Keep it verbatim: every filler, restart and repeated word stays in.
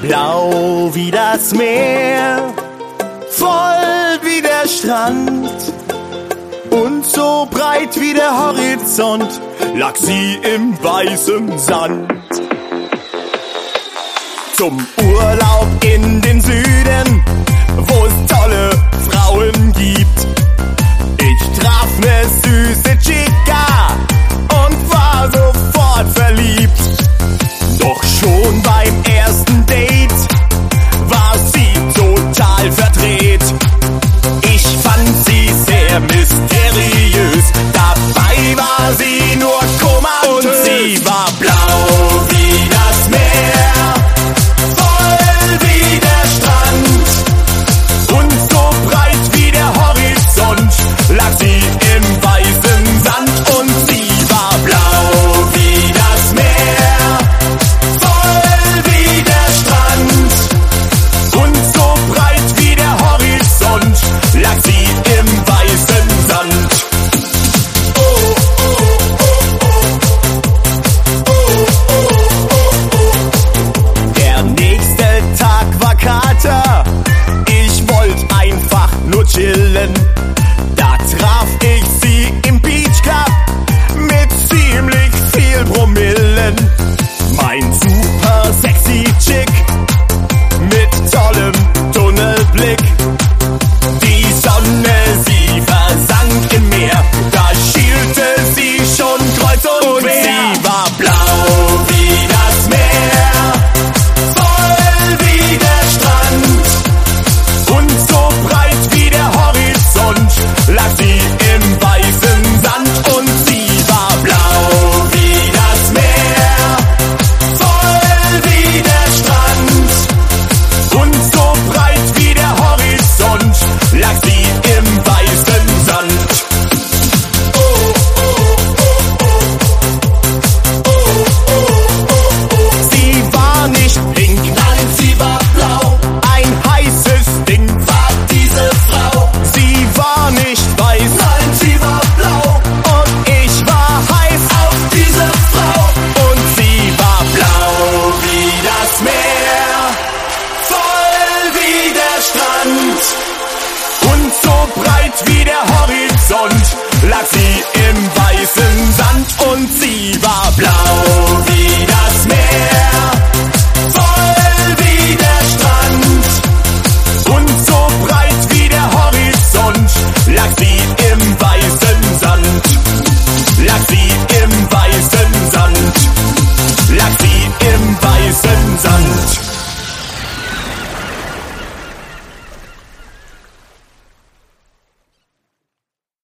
Blau wie das Meer, voll wie der Strand und so breit wie der Horizont lag sie im weißen Sand. Zum Urlaub in den Süden, wo es tolle Frauen gibt. Ich traf ne süße Chica und war sofort verliebt. Doch schon beim ersten Date war sie total verdreht. Ich fand sie sehr mysteriös, dabei war sie nur komatös. Und sie war blau wie das Meer, voll wie der Strand und so breit wie der Horizont lag sie im weißen Sand. Und sie war blau wie das Meer, voll wie der Strand und so breit wie der Horizont lag sie im weißen Sand. Oh, oh, oh, oh. Oh, oh, oh, oh. Der nächste Tag war Kater, ich wollte einfach nur chillen. Da traf ich sie im Beach Club mit ziemlich viel Promillen. Mein super sexy Chick mit tollem Tunnelblick. Die Sonne, sie versank im Meer, da schielte sie schon kreuz und quer. Und sie war blau wie das Meer, voll wie der Strand und so breit wie der Horizont lag sie im weißen Sand. Und sie war blau wie das Meer, voll wie der Strand und so breit wie der Horizont lag sie im weißen Sand. Oh, oh, oh, oh. Oh, oh, oh, oh. Sie war nicht pink, nein, sie war blau. Ein heißes Ding war diese Frau. Sie war nicht weiß, nein, sie war blau. Und ich war heiß auf diese Frau. Und sie war blau wie das Meer, voll wie der Strand und so breit wie der Horizont lag sie im weißen Sand. Und sie war blau wie